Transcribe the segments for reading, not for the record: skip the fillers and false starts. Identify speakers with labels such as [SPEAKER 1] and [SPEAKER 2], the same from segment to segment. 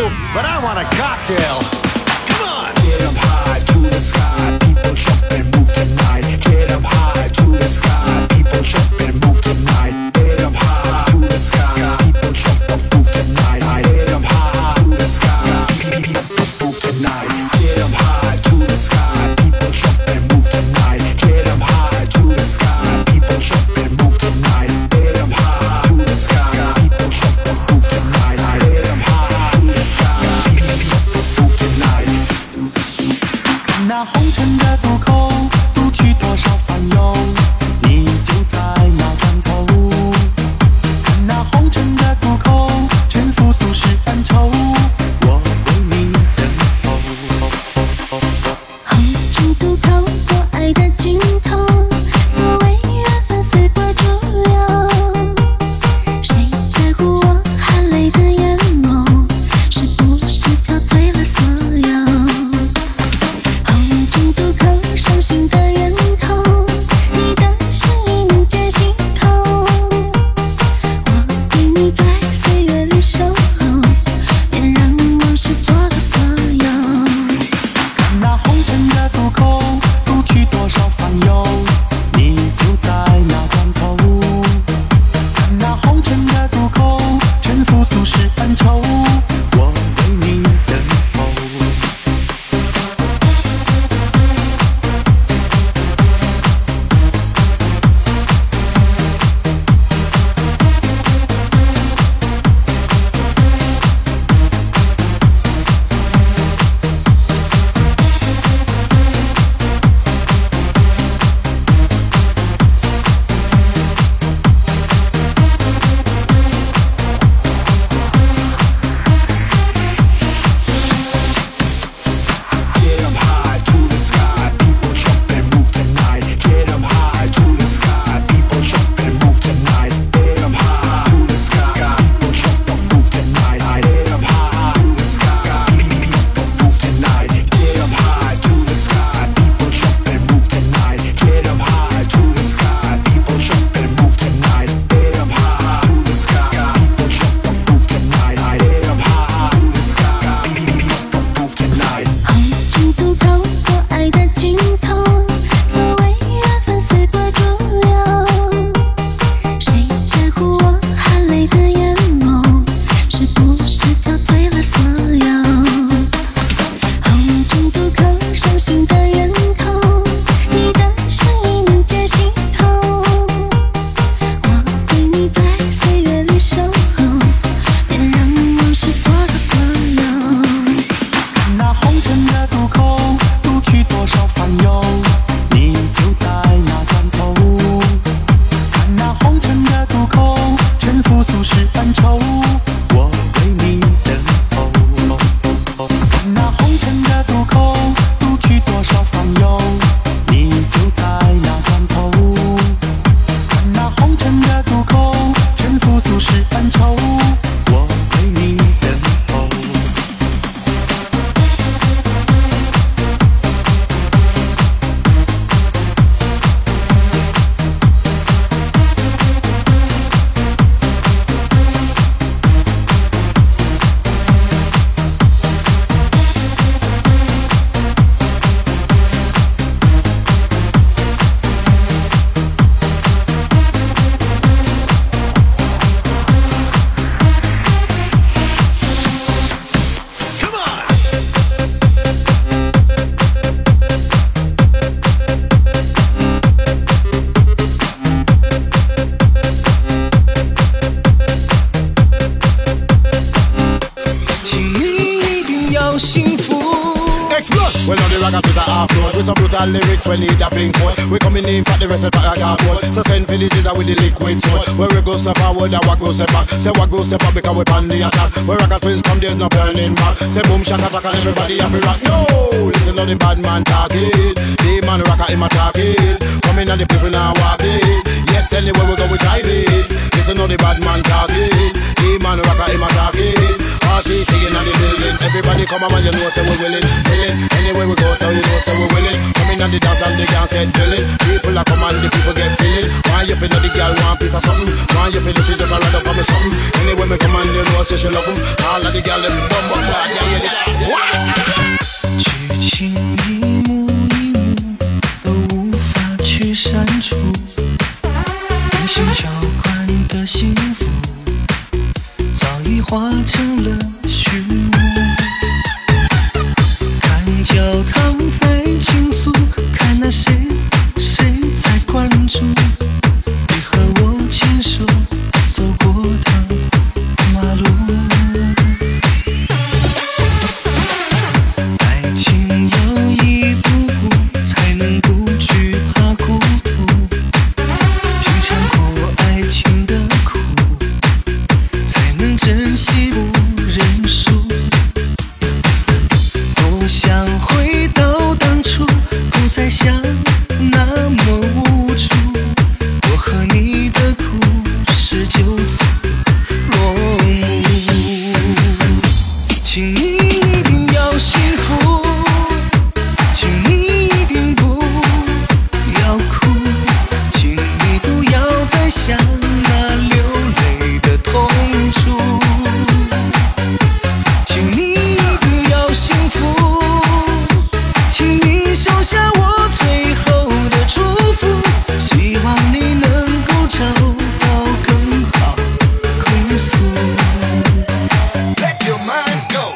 [SPEAKER 1] you, but I want a cocktail. Come on!
[SPEAKER 2] Get up high to the sky, people jump and move tonight. Get up high to the sky, people jump and move tonight. Get up high to the sky, people jump and move tonight. Get up high to the sky, people move tonight. Get up high to the sky, people jump and move tonight. Get up high to the sky, people jump and move tonight. Get up high to the sky, people jump and move tonight. Get up high to the sky, people move tonight.
[SPEAKER 3] 那红尘的渡口，渡去多少烦忧，你就在那船头。看那红尘的渡口，沉浮俗世烦愁，我为你等候。
[SPEAKER 4] 红尘渡口，我爱的尽头，所谓缘分随波逐流，谁在乎我含泪的眼眸，是不是憔悴了所有？红尘渡口，伤心的源头，你的身影凝结心头，我为你在岁月里守候，别让往事做了所有。
[SPEAKER 3] 看那红尘的渡口，渡去多少烦忧，你就在那船头。看那红尘的渡口，沉浮俗世烦愁，我为你等候。
[SPEAKER 2] Get up high to the sky, people jump and move tonight. Get up high to the sky, people jump and move tonight. Get up high to the sky, people jump and move tonight. Get up high to the sky, people move tonight. Get up high to the sky, people jump and move tonight. Get up high to the sky, people jump and move tonight. Get up high to the sky, people jump and move tonight. Get up high to the sky, people move tonight.
[SPEAKER 4] 红尘渡口，我爱的尽头，所谓缘分随波逐流，谁在乎我含泪的眼眸，是不是憔悴了所有？红尘渡口，伤心的源头，你的身影凝结心头，我为你在岁月里守候，别让往事做个所有。
[SPEAKER 3] 看那红尘的渡口，渡去多少烦忧，你就在那船头。看那红尘的渡口，沉浮俗世烦愁，我为你等候。看那红尘的渡口，渡去多少烦忧，你就在那船头。看那红尘的渡口，沉浮俗世烦愁，我为你等候。
[SPEAKER 1] Come on!
[SPEAKER 5] Well, now the ragga to the half-road with some brutal lyrics when need a pink one. We coming in for the rest of the cardboard. So send for the jizza with the liquid sword. Where we go step forward and what go step back. Say what go step back because we on the attack. Where ragga twins come, there's no turning back. Say boom, shaka, attack and everybody have to rock. Yo, listen to the bad man talking. The man ragga him a talking. Coming at the place we now walk it. Yes, anywhere we go we drive it. Listen to the bad man talking. The man ragga him a talking. Party singing on the building. Everybody come on, you know, say we're willing. Anywhere we go, so you know, say we're willing. Come in on the dance and the dance get feeling. People are come and the people get feeling. Why you feel that the girl want piece of something? Why you feel that she just a ride up on me something? Anyway, me come on, you know, say she love them. All of the girl them bum bum bad, yeah, this.
[SPEAKER 3] 剧情一幕一幕都无法去删除，用心浇灌的幸福早已化成了虚无。看教堂在倾诉，看那谁在关注你和我牵手走过的马路。爱情要一步步才能不惧怕孤独，品尝过爱情的苦，才能珍惜不认输。多想回到当初，不再想那么无助，我和你的故事就此落幕。请你一定要幸福，请你一定不要哭，请你不要再想那流泪的痛楚，请你一定要幸福，请你收下我最后的祝福，希望你能够找到更好归宿。
[SPEAKER 1] Let your mind go.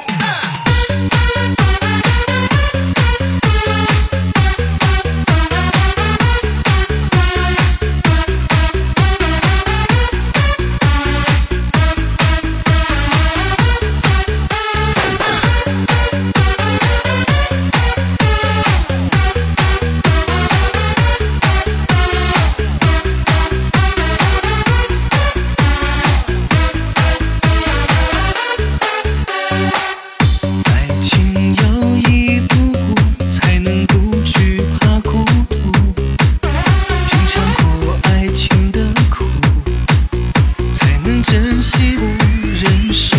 [SPEAKER 3] 爱情要一步步才能不惧怕孤独，品尝过爱情的苦，才能珍惜不认输。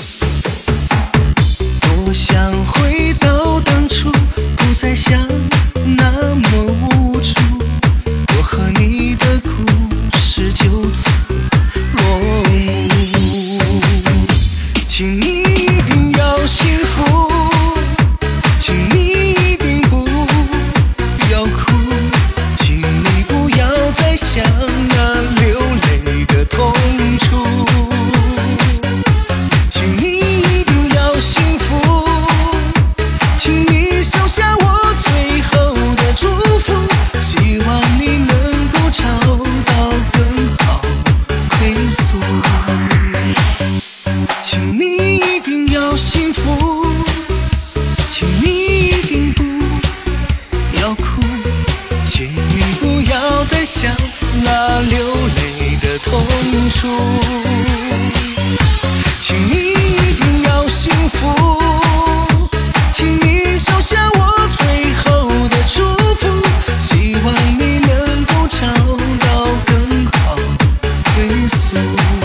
[SPEAKER 3] 多想回到当初，不再想那么无助，我和你的故事就此落幕。请你一定要幸福，请你一定不要哭，请你不要再想那流泪的痛楚，请你一定要幸福，请你收下我最后的祝福，希望你能够找到更好归宿。请你一定要幸福，请你一定不要哭，请你不要再想那流泪的痛楚，请你一定要幸福，请你收下我最后的祝福，希望你能够找到更好归宿，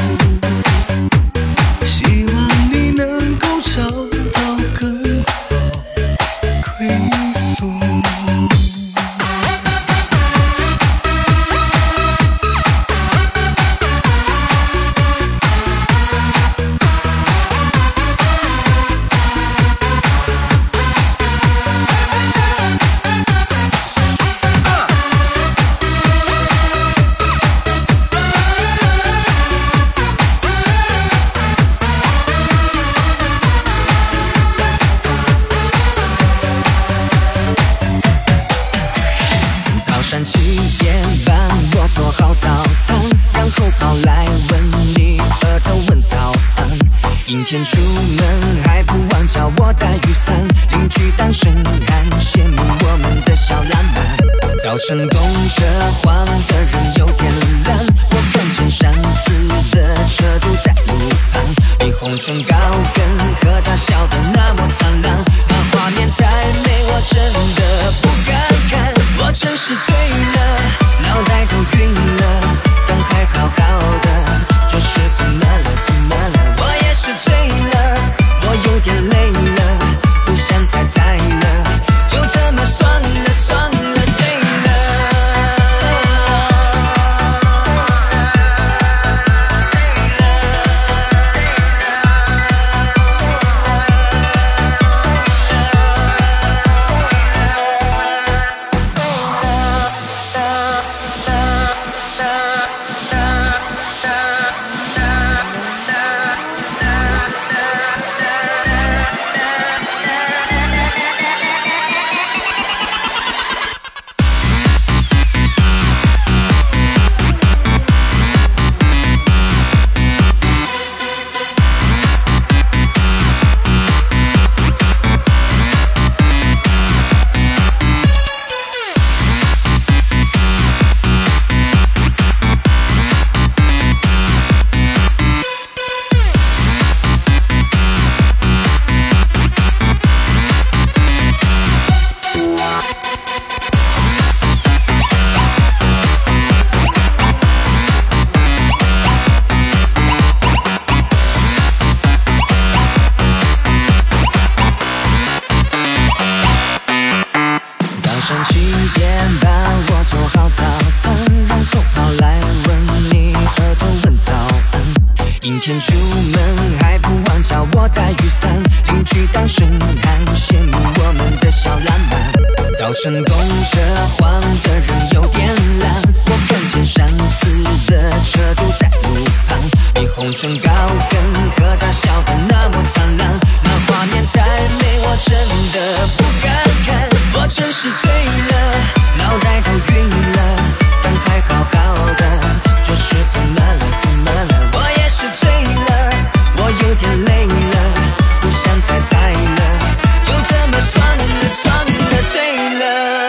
[SPEAKER 3] 希望你能够找到更好归宿。
[SPEAKER 6] 早上7点半，我做好早餐，然后跑来问你额头问早安。阴天出门还不忘叫我带雨伞，邻居单身汉羡慕我们的小浪漫。早晨公车晃的人有点懒，我看见闪死的车堵在路旁，霓虹唇高跟和他笑得那么灿烂，那画面太美，我真的不敢看。我真是醉了，脑袋都晕了，但还好好的，这是怎么了？怎么了？我也是醉了，我有点累了。 去当神汉，羡慕我们的小浪漫。早晨公车晃的人有点懒，我看见闪死的车堵在路旁，霓虹唇高跟和他笑得那么灿烂，那画面太美，我真的不敢看。我真是醉了，脑袋都晕了，但还好好的，这是怎么了怎么了？我也是醉了，我有点累了，不想再猜了，就这么算了算了，醉了。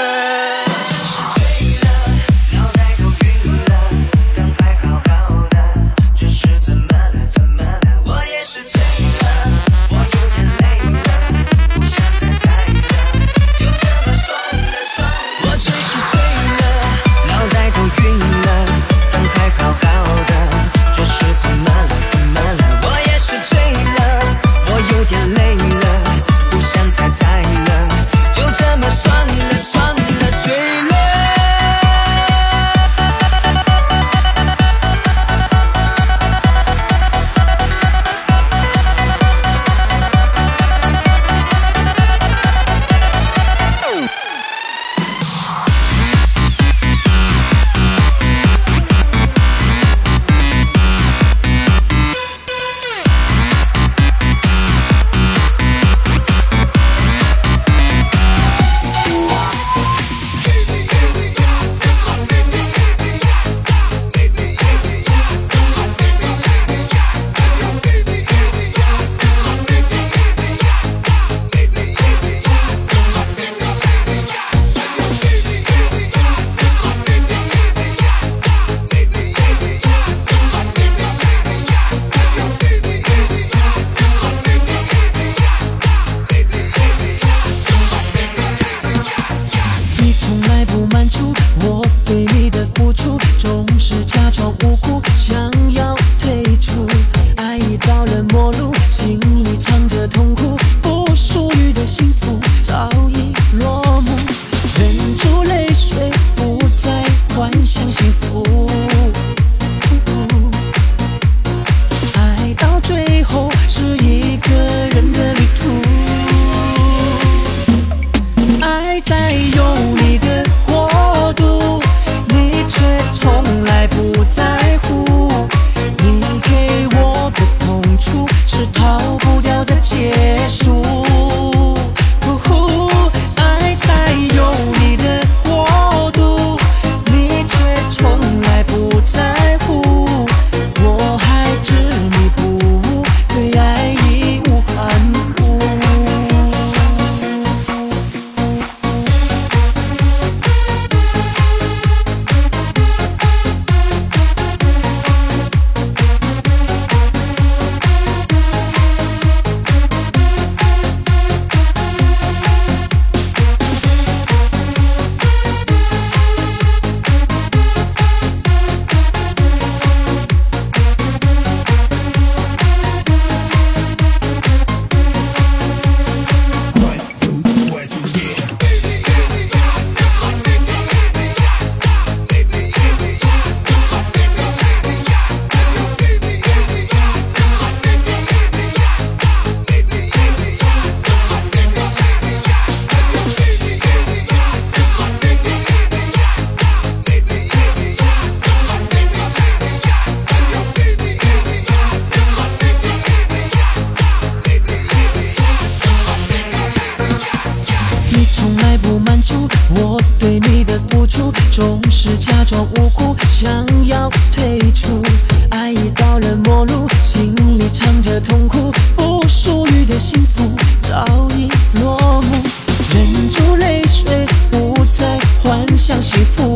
[SPEAKER 3] 总是假装无辜，想要退出。爱已到了末路，心里藏着痛苦，不属于的幸福早已落幕。忍住泪水，不再幻想幸福。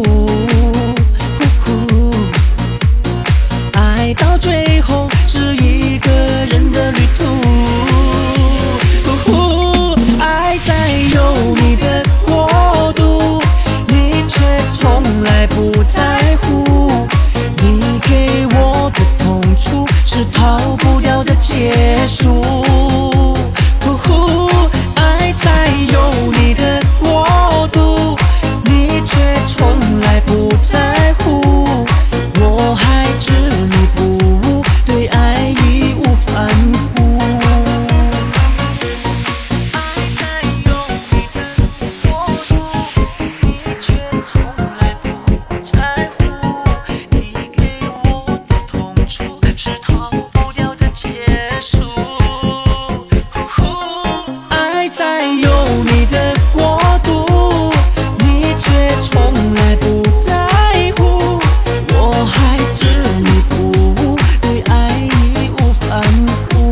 [SPEAKER 3] 爱到最后是一个人的旅途。爱在有你的国度，你却从来不在乎。你给我的痛楚是逃不掉的结束。 在有你的国度，你却从来不在乎。我还执迷不悟，对爱义无反顾。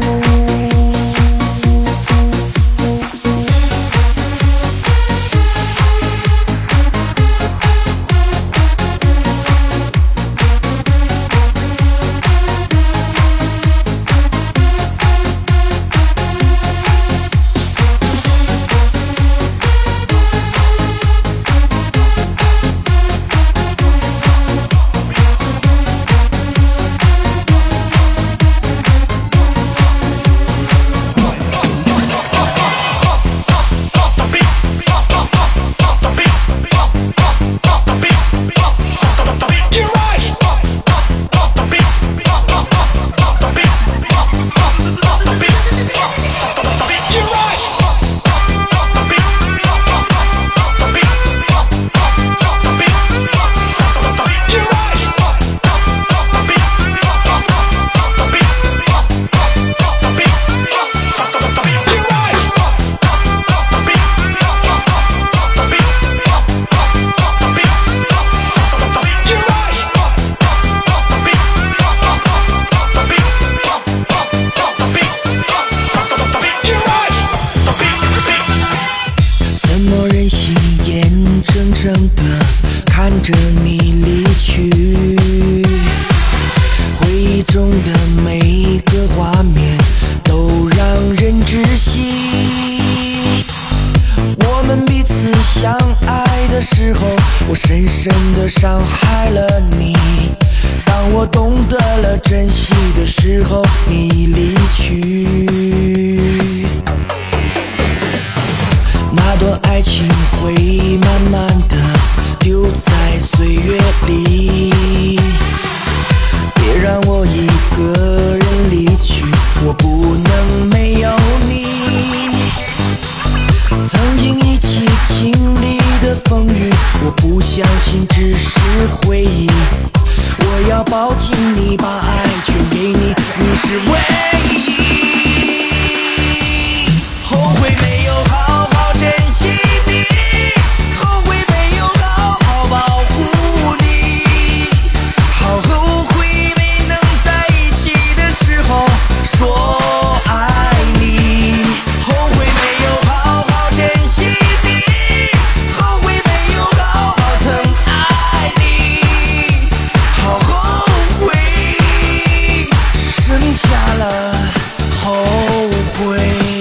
[SPEAKER 3] 看着你离去，回忆中的每个画面都让人窒息。我们彼此相爱的时候，我深深地伤害了你。当我懂得了珍惜的时候，你已离去。那段爱情会慢慢地丢在岁月里，别让我一个人离去，我不能没有你。曾经一起经历的风雨，我不相信只是回忆。我要抱紧你，把爱全给你，你是唯一。后悔没有好好珍惜你，后悔没有好好保护你，好后悔没能在一起的时候说爱你，后悔没有好好珍惜你，后悔没有好好疼爱你，好后悔，只剩下了后悔。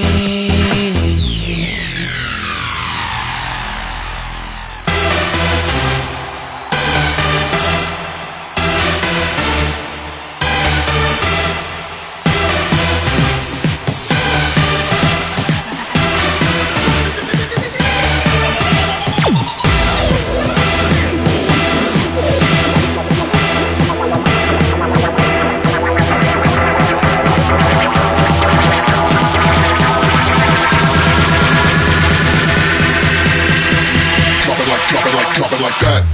[SPEAKER 5] Drop it like that.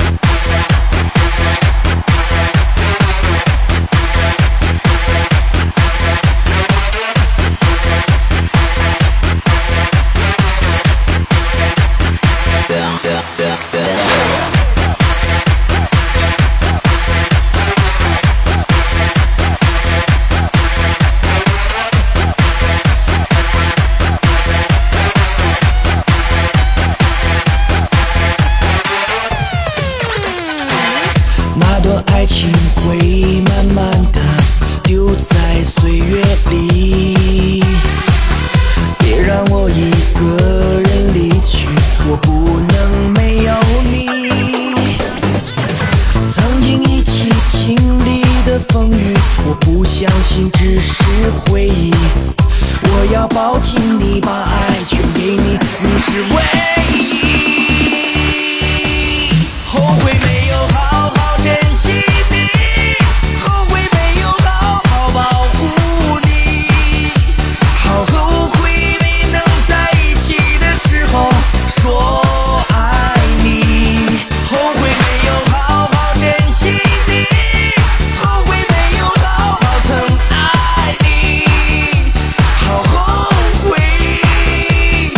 [SPEAKER 5] 爱情会慢慢地丢在岁月里，别让我一个人离去，我不能没有你。曾经一起经历的风雨，我不相信只是回忆。我要抱紧你，把爱全给你，你是唯一。后悔没有好好珍惜你，后悔没有好好保护你，好后悔没能在一起的时候说爱你，后悔没有好好珍惜你，后悔没有好好疼爱你，好后悔，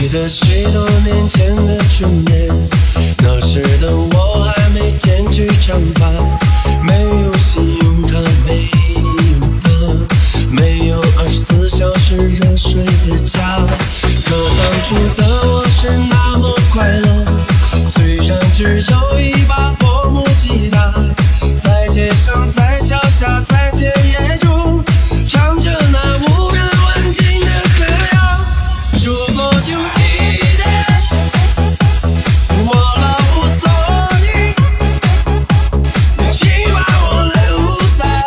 [SPEAKER 7] 得许多年前的春天，那时的我还没剪去长发，没有信用卡，没有他，没有24小时热水的家。可当初的我是那么快乐，虽然只有一把破木吉他，在街上，在桥下，在田野中，唱着那无人问津的歌谣。如果就一天，我老无所依，请把我留在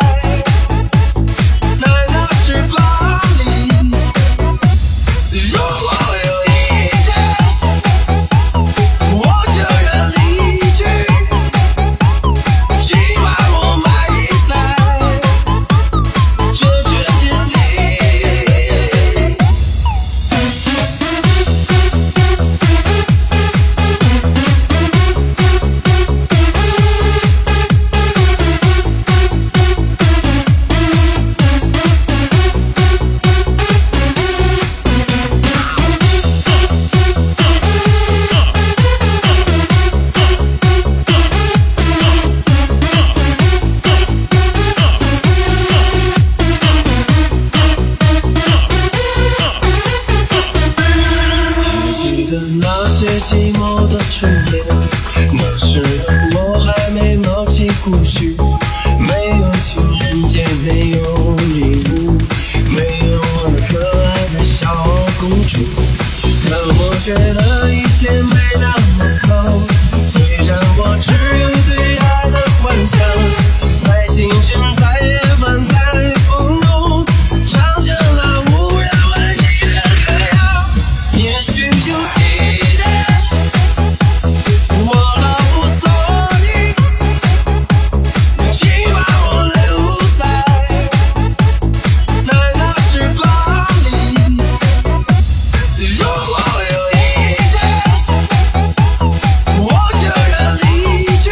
[SPEAKER 7] 那时光里。如果有一天，我就要离去，请把我埋在这春天里。记得那些寂寞的春天，那时的我还没冒起胡须，没有情人节，没有礼物，没有我那可爱的小公主。可我觉得一切没那么糟，虽然我只有对爱的幻想，在青春，在夜晚，在风中，唱着那无人问津的歌谣。也许有一天，我老无所依，请把我留在那时光里。如果有一天，我就要离去，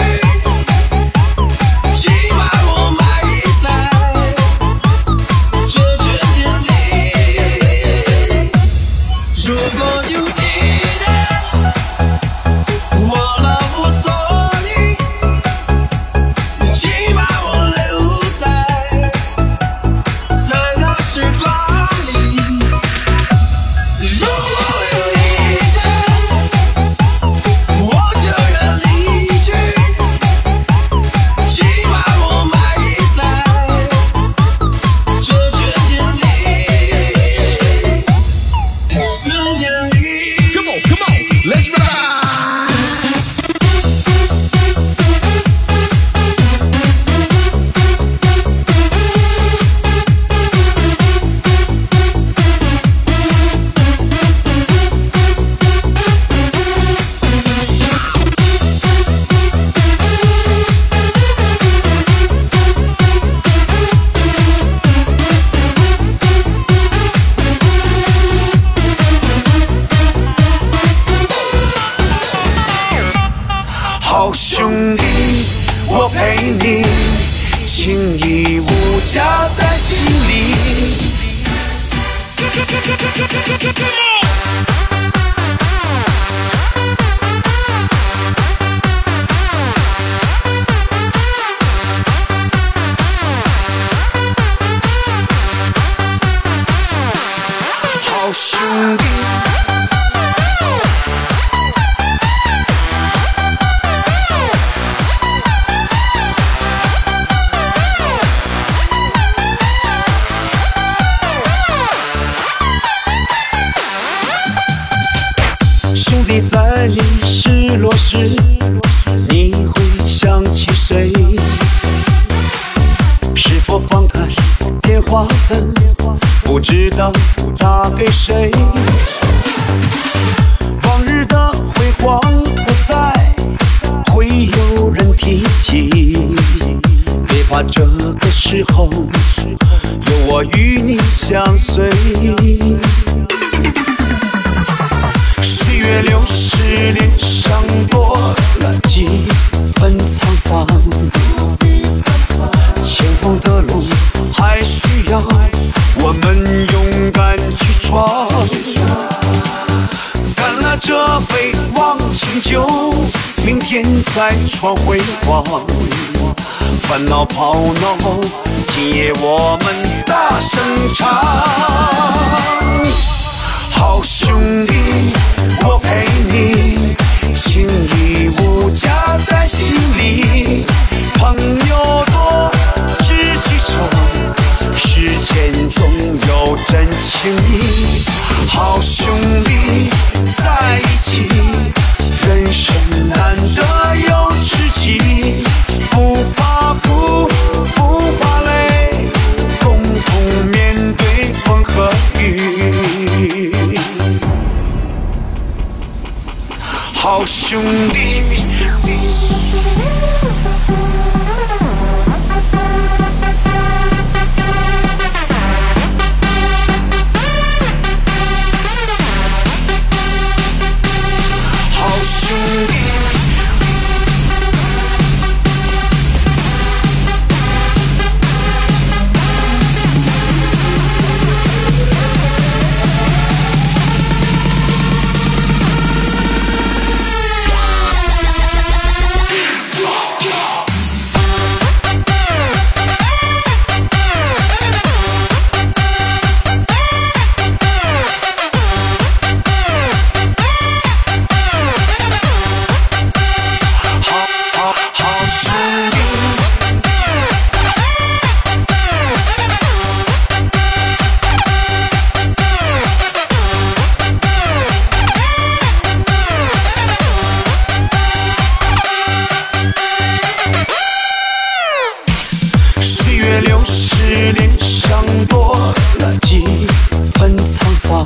[SPEAKER 7] 请把我埋在这春天里。如果有一天，我老无所依，请把我留在那时光里。如果有一天，我就要离去，请把我埋在这春天里。春天里。
[SPEAKER 5] Come on, come on, let's ride.
[SPEAKER 3] 好兄弟，我陪你，情义无价在心里。好兄弟。兄弟，在你失落时，你会想起谁？是否放开电话本，不知道打给谁？往日的辉煌不再会有人提起，别怕，这个时候有我与你相随。岁月流逝，脸上多了几分沧桑。前方的路还需要我们勇敢去闯。敢酒，明天再闯辉煌。烦恼跑恼，今夜我们大声唱。好兄弟，我陪你，情义无价在心里。朋友多，知己少，世间总有真情谊。好兄弟在一起，人生难得有知己。不怕苦，不怕累，共同面对风和雨。好兄弟。60脸上多了几分沧桑，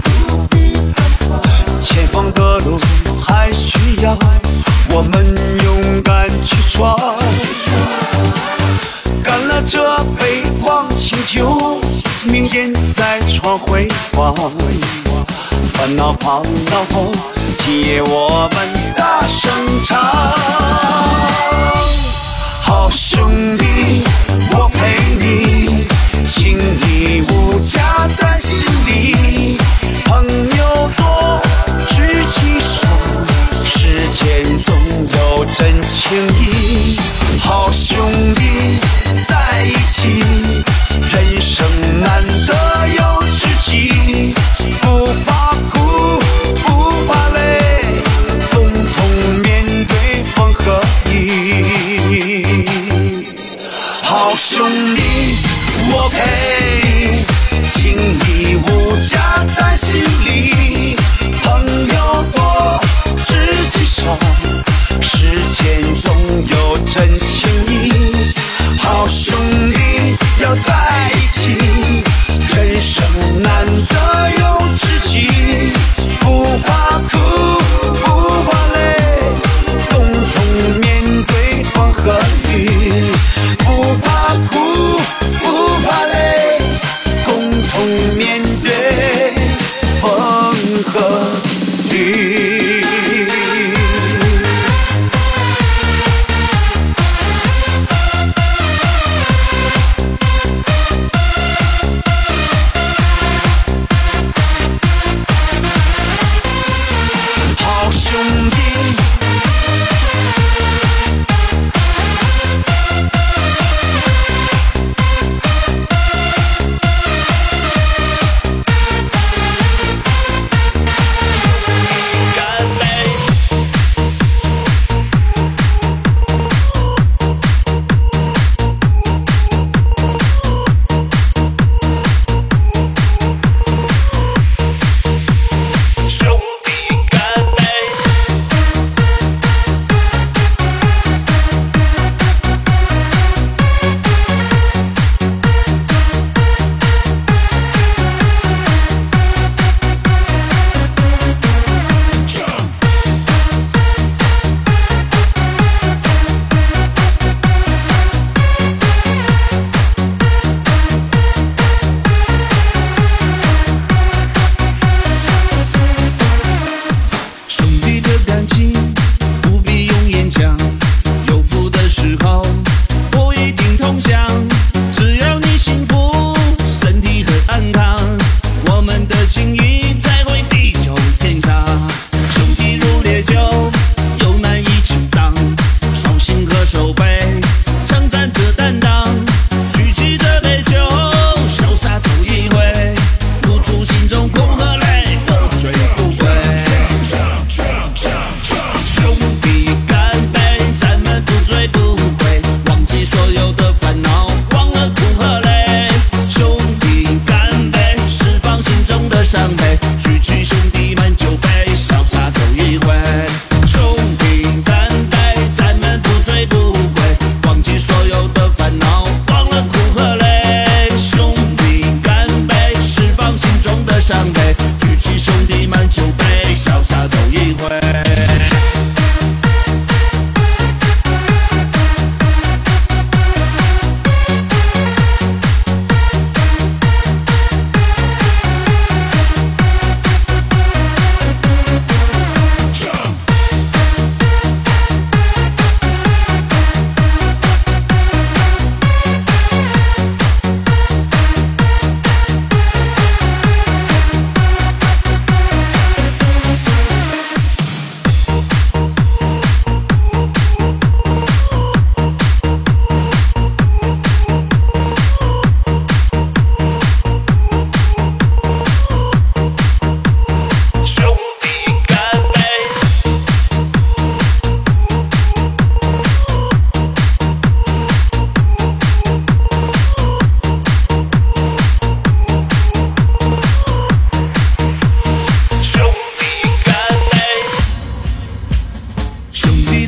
[SPEAKER 3] 前方的路还需要我们勇敢去闯。干了这杯忘情酒，明天再闯辉煌。烦恼跑恼，今夜我们大声唱。好兄弟，我陪你，情义无价在心里。朋友多，知己少，世间总有真情谊。好兄弟在一起，人生难得有知己。不怕苦，不怕累，共同面对风和雨。好兄弟，我陪，情义无价在心里。朋友多，知己少，世间总有真情谊。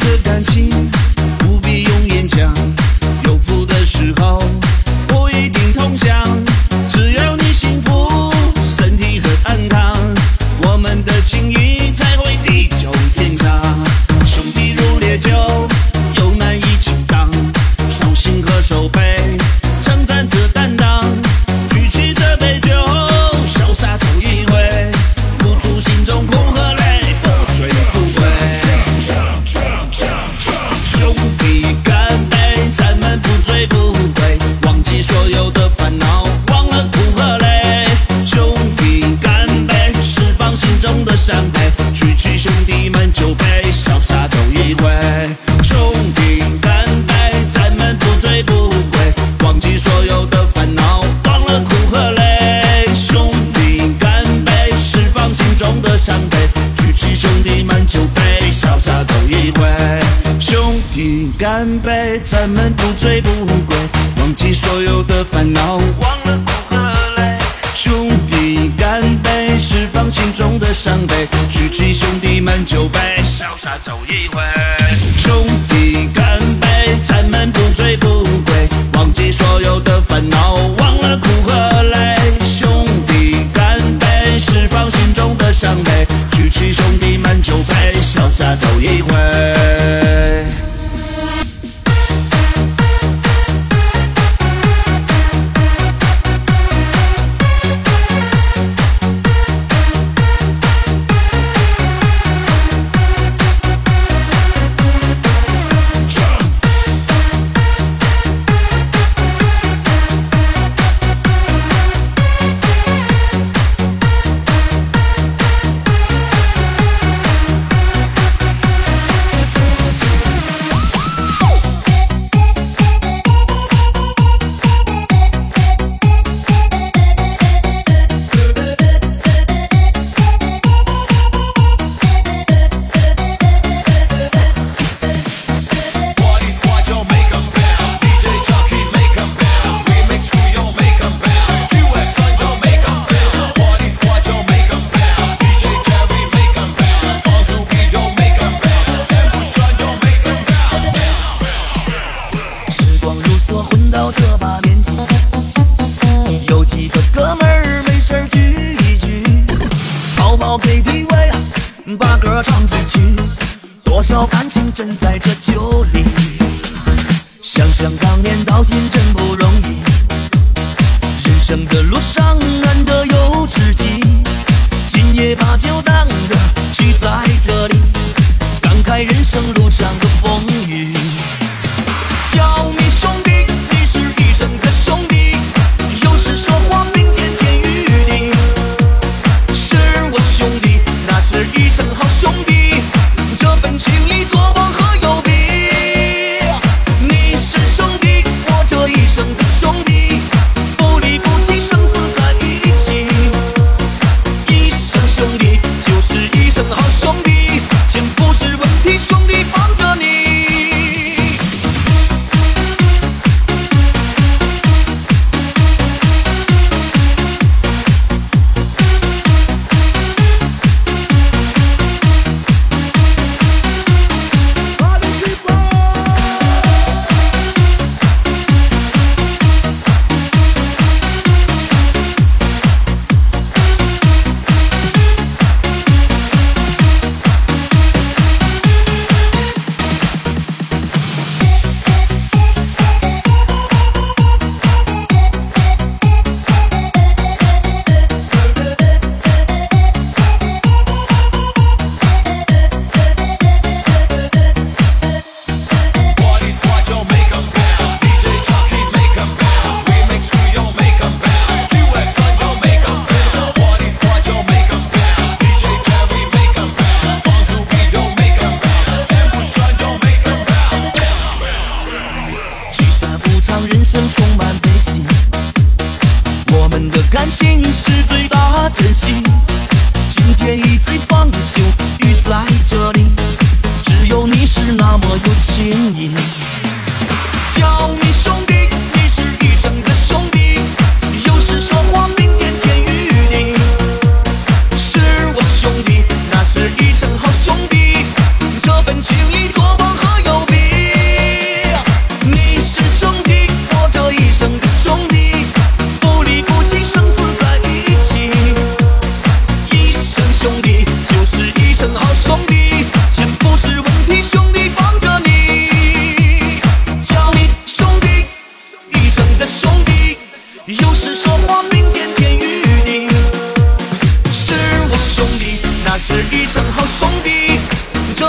[SPEAKER 7] 的感情不必用言讲，有福的时候不一定同享，只要你幸福，身体很安康，我们的情谊才会地久天长。兄弟如烈酒，又难以倾荡，手心和手背称赞着担当，举起这杯酒，潇洒走一回，付出心中苦和泪，不追不悔。兄弟干杯，咱们不追不悔，忘记所有的烦恼，忘了苦和累。兄弟干杯，释放心中的伤悲，举起兄弟们酒杯，潇洒走一回。兄弟干杯，咱们不追不悔，忘记所有的烦恼，忘了苦和累。兄弟干杯，释放心中的伤悲，举起兄弟们酒杯，潇洒走一回。兄弟干杯，咱们不追不悔，忘记所有的烦恼，忘了苦和累。兄弟干杯，释放心中的伤悲，举起兄弟们酒杯，潇洒走一回。兄弟干杯，咱们不追不悔，忘记所有的烦恼，忘了苦和累。兄弟干杯，释放心中的伤悲，举起兄弟们酒杯，潇洒走一回。
[SPEAKER 8] 把歌唱几曲，多少感情真在这酒里。想想当年到今真不容易，人生的路上难得有知己。今夜把酒当歌，聚在这里，感慨人生路上的风雨。叫你兄弟，你是一生的兄弟，有时说话并肩天与地。是我兄弟，那是一生好兄弟，这份情谊做往何有比？你是兄弟，我这一生的兄弟，不离不弃，生死在一起。一生兄弟就是一生好兄弟，钱不是问题，兄弟把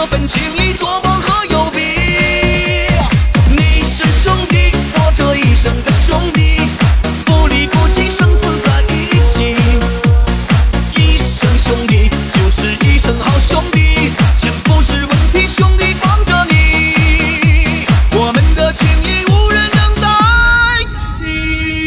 [SPEAKER 8] 这份情谊做梦和有比。你是兄弟，我这一生的兄弟，不离不弃，生死在一起。一生兄弟就是一生好兄弟，钱不是问题，兄弟帮着你，我们的情谊无人能代替。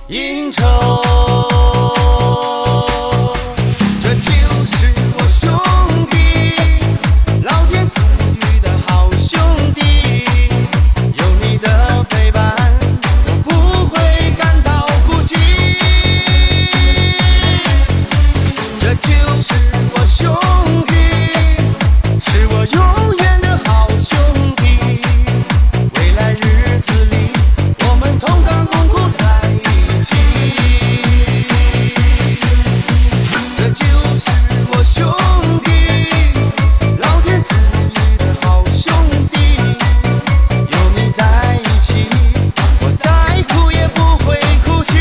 [SPEAKER 9] 应酬。这就是我兄弟，老天赐予的好兄弟，有你的陪伴，我不会感到孤寂。这就是我兄弟，是我永远的好兄弟，未来日子里我们同甘共苦在一起。这就是我兄弟，老天赐予的好兄弟，有你在一起，我再苦也不会哭泣。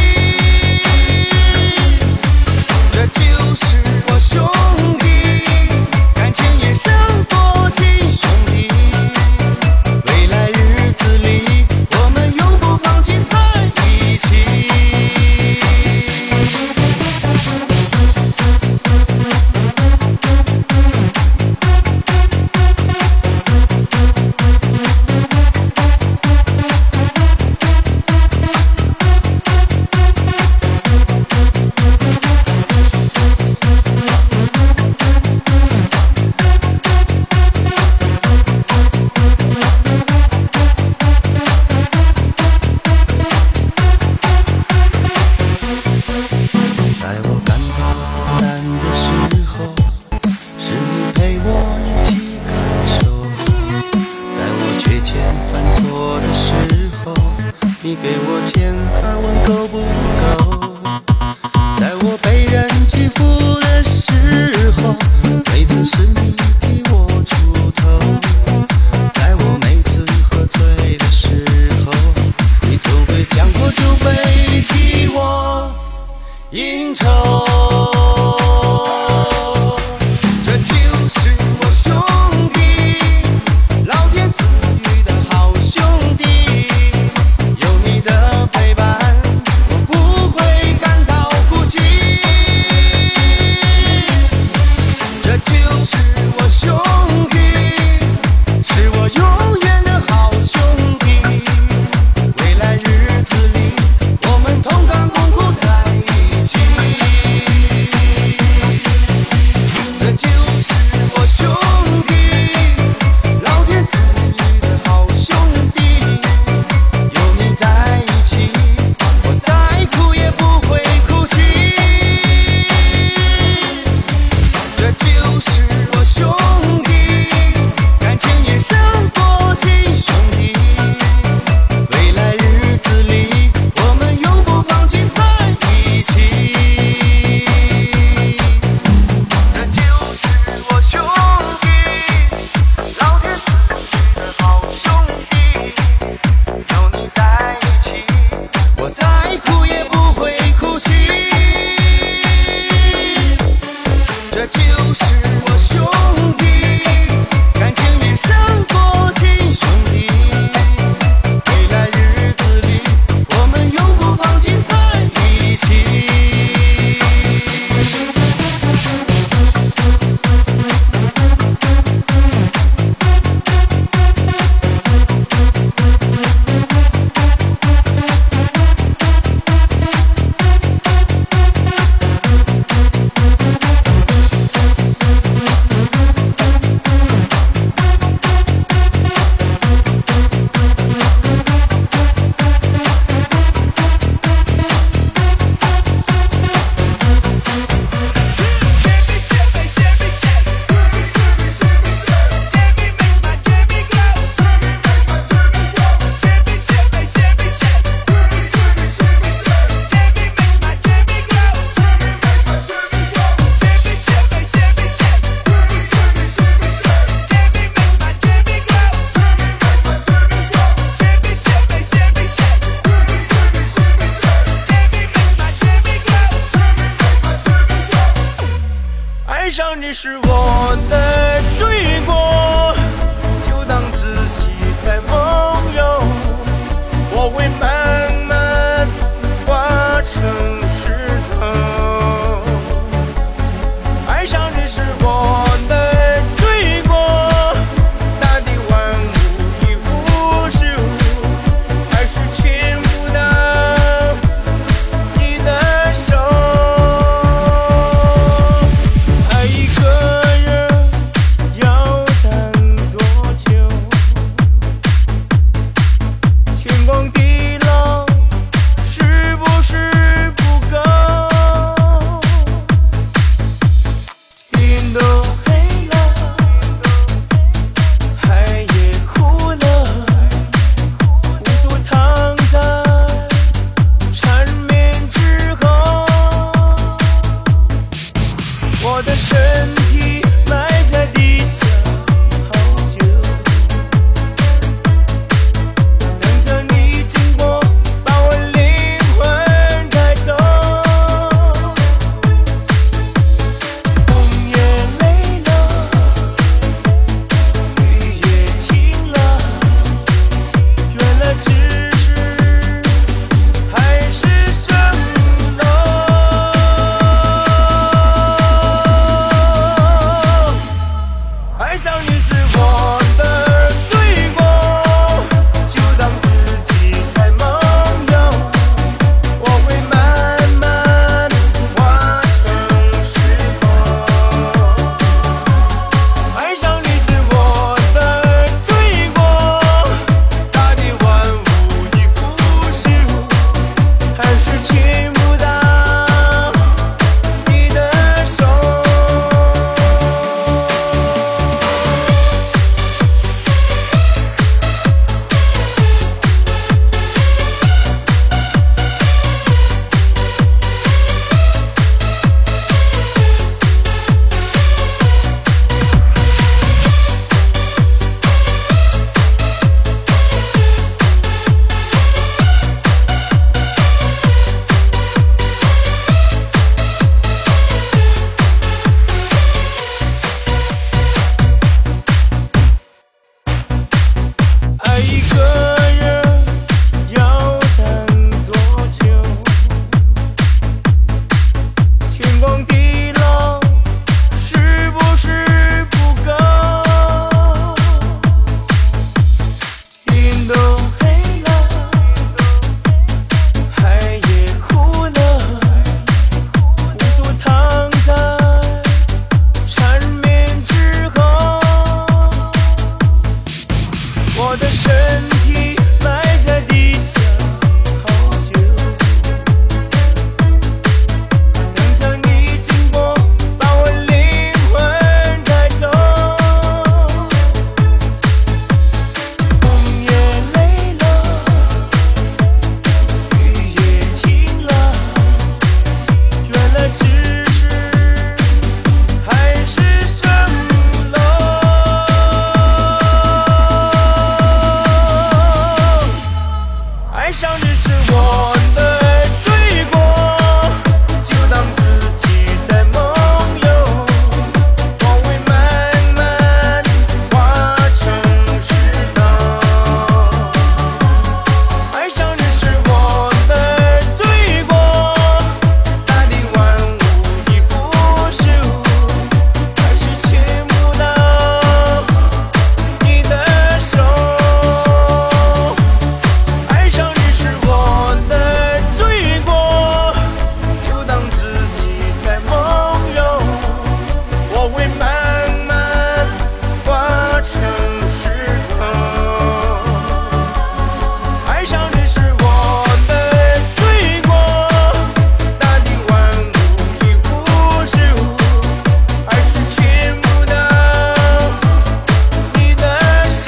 [SPEAKER 9] 这就是我兄弟，感情也胜过亲兄弟，未来日子里我们永不放弃在一起。在我感到孤单的时候，是你陪我一起感受；在我缺钱犯错的时候，你给我钱还问够不够；在我被人欺负的时候，每次是你替我出头；在我每次喝醉的时候，你总会将过酒杯替我应酬。这就是我兄弟，老天赐予的好兄弟，有你的陪伴，我不会感到孤寂。这就是我兄弟，是我永远的好兄弟，未来日子里我们同甘共苦在一起。这就是我兄弟，老天赐予的好兄弟，有你在一起，我再苦也不会哭泣。这就是我兄弟，感情也胜过亲兄弟，未来日子里我们永不放弃在一起。这就是我兄弟，老天赐予的好兄弟，有你在一起，我再苦也不会哭泣。这就是我兄弟，感情也胜过亲兄弟，未来日子里我们永不放弃在一起。
[SPEAKER 10] 爱上你是我的罪过，就当自己在梦游，我会慢慢化成石头。爱上你是我的罪过，大地万物已无数，还是牵不到上你是我的罪过，就当自己在梦游，我会慢慢化成石头。爱上你是我的罪过，大地万物已腐朽，还是牵不到你的手。爱上你是我的罪过，就当自己在梦游，我会慢慢化成石头。爱上你是我的罪过，大地万物已腐朽，还是牵不到你的手。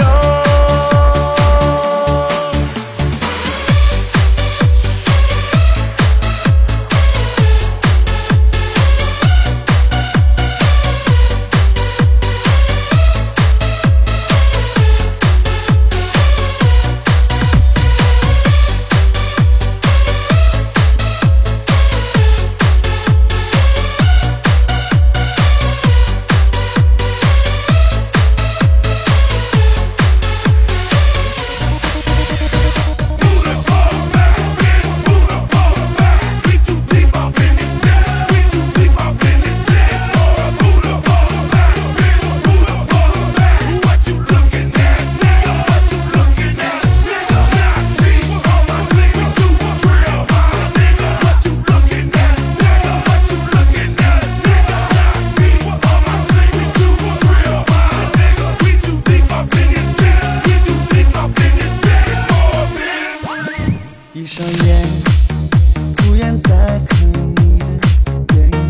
[SPEAKER 3] 闭上眼，不愿再看你的背影。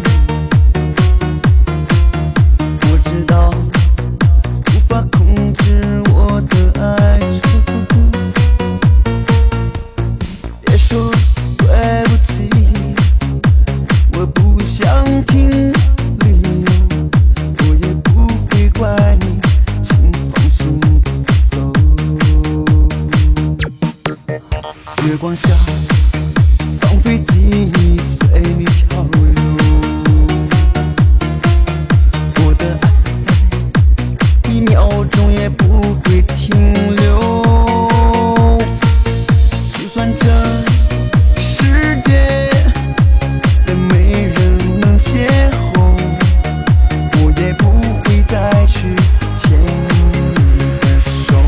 [SPEAKER 3] 我知道无法控制我的爱情，别说对不起，我不想听理由，我也不会怪你，请放心地走。月光下，放飞记忆随你漂流。我的爱，一秒钟也不会停留。就算这世界再没人能邂逅，我也不会再去牵你的手。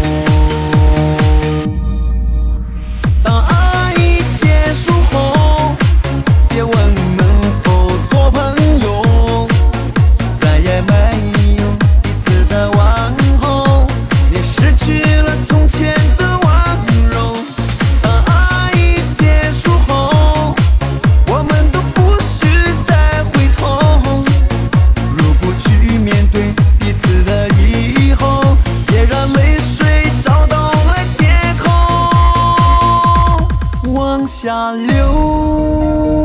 [SPEAKER 3] 当爱已结束后，别问能否做朋友，再也没有彼此的问候，也失去了从前的温柔。当爱已结束后，我们都不需再回头。如果去面对彼此的以后，别让泪水找到了借口往下流。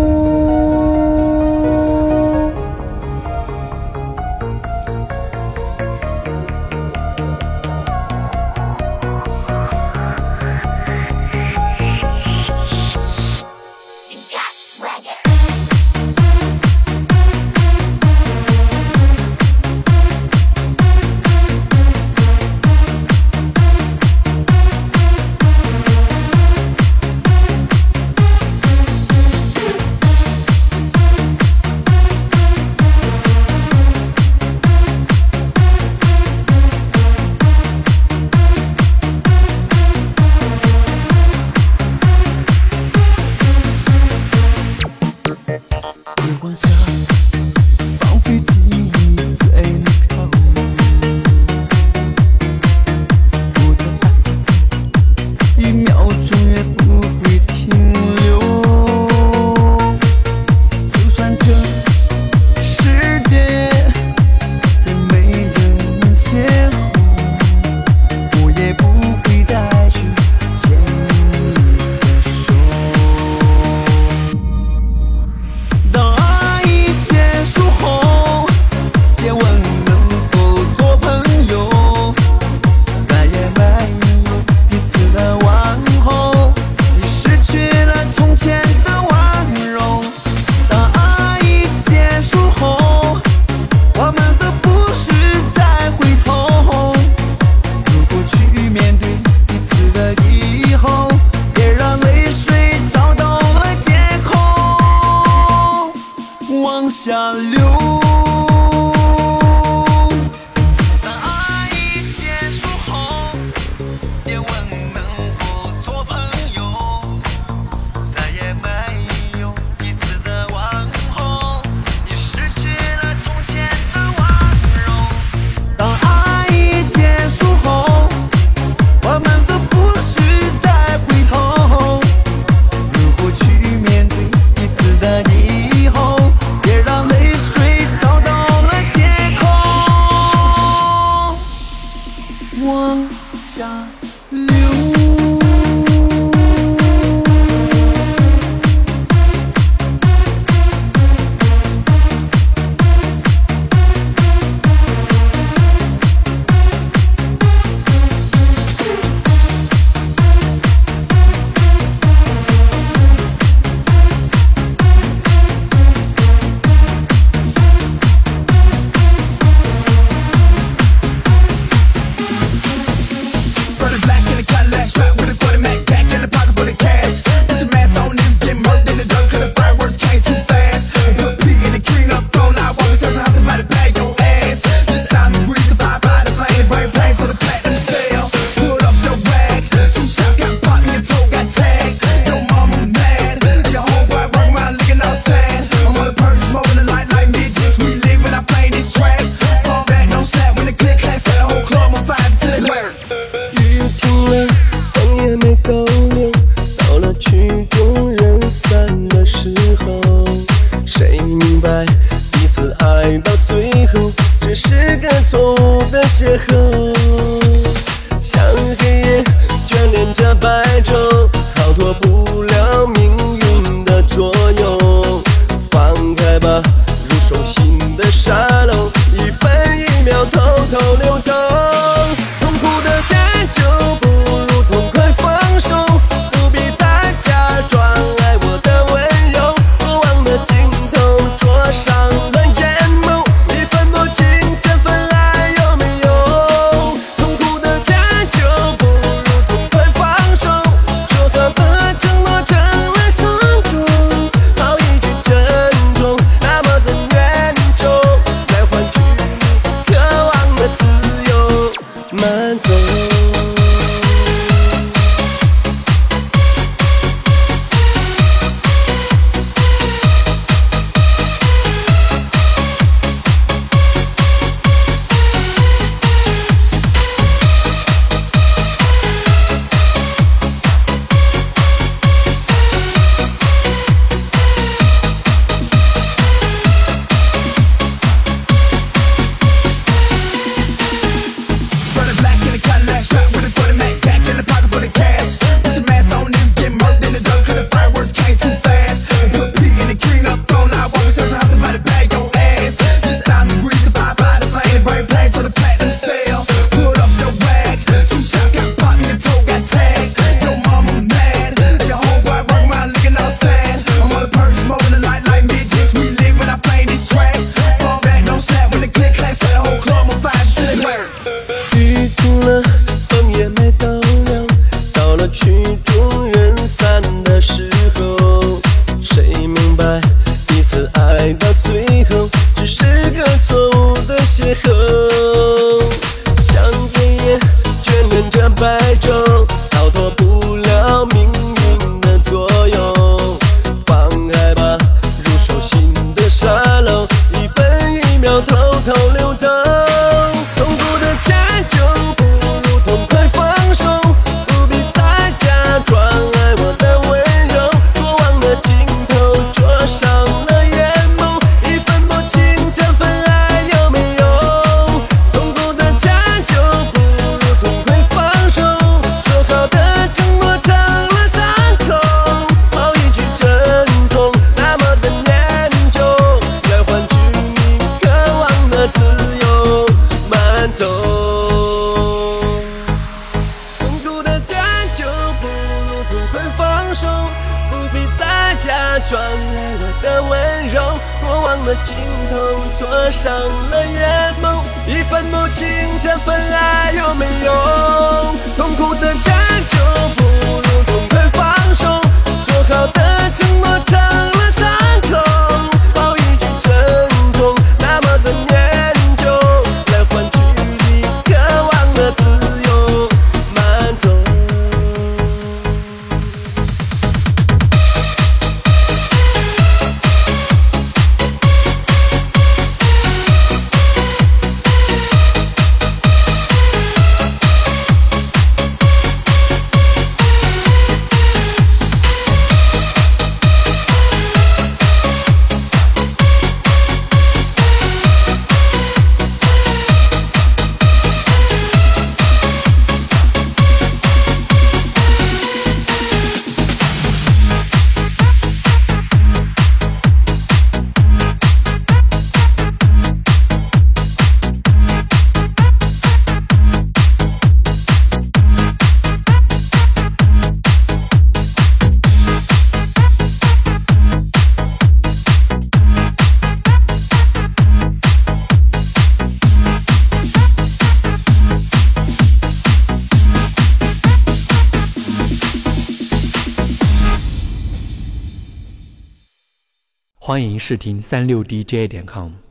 [SPEAKER 7] 假装爱我的温柔，过往的镜头做上了圆梦，一分母情这份爱有没有？痛苦的将就不如痛快放手，说好的承诺成了伤口，报一句珍重，那么的念旧，来换取你渴望的自由满足。
[SPEAKER 11] 欢迎试听36DJ.com。